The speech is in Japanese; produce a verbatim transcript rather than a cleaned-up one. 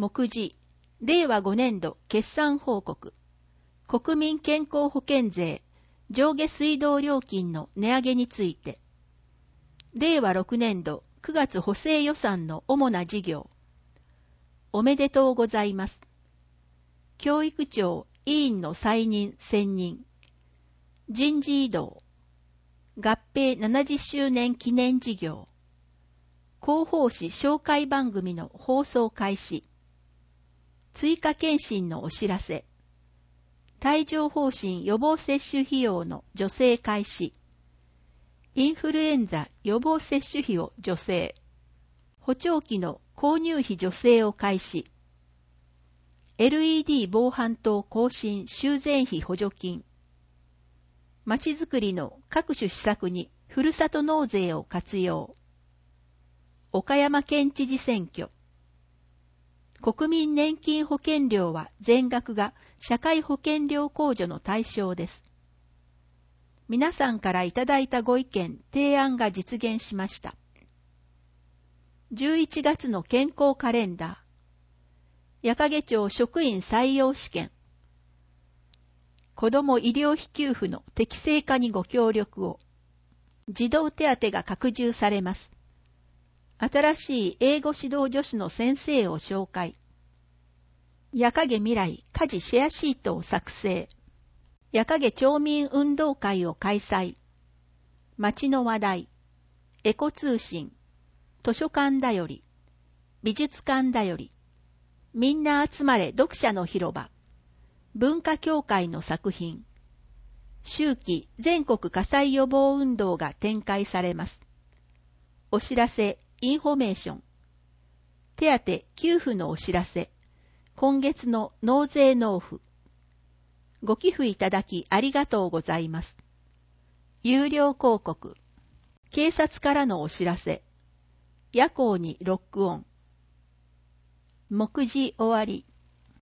目次、れいわごねんど決算報告、国民健康保険税上下水道料金の値上げについて、れいわろくねんどくがつ補正予算の主な事業、おめでとうございます。教育庁委員の再任選任、人事異動、合併ななじゅっしゅうねん記念事業、広報誌紹介番組の放送開始、追加検診のお知らせ、帯状疱疹予防接種費用の助成開始、インフルエンザ予防接種費を助成、補聴器の購入費助成を開始、エルイーディー 防犯灯更新修繕費補助金、まちづくりの各種施策にふるさと納税を活用、岡山県知事選挙、国民年金保険料は全額が社会保険料控除の対象です。皆さんからいただいたご意見、提案が実現しました。じゅういちがつの健康カレンダー、矢掛町職員採用試験、子ども医療費給付の適正化にご協力を、児童手当が拡充されます。新しい英語指導助手の先生を紹介。矢掛未来家事シェアシートを作成。矢掛町民運動会を開催。町の話題。エコ通信。図書館だより。美術館だより。みんな集まれ読者の広場。文化協会の作品。秋季全国火災予防運動が展開されます。お知らせ。インフォメーション。手当給付のお知らせ。今月の納税納付。ご寄付いただきありがとうございます。有料広告。警察からのお知らせ。夜行にロックオン。目次終わり。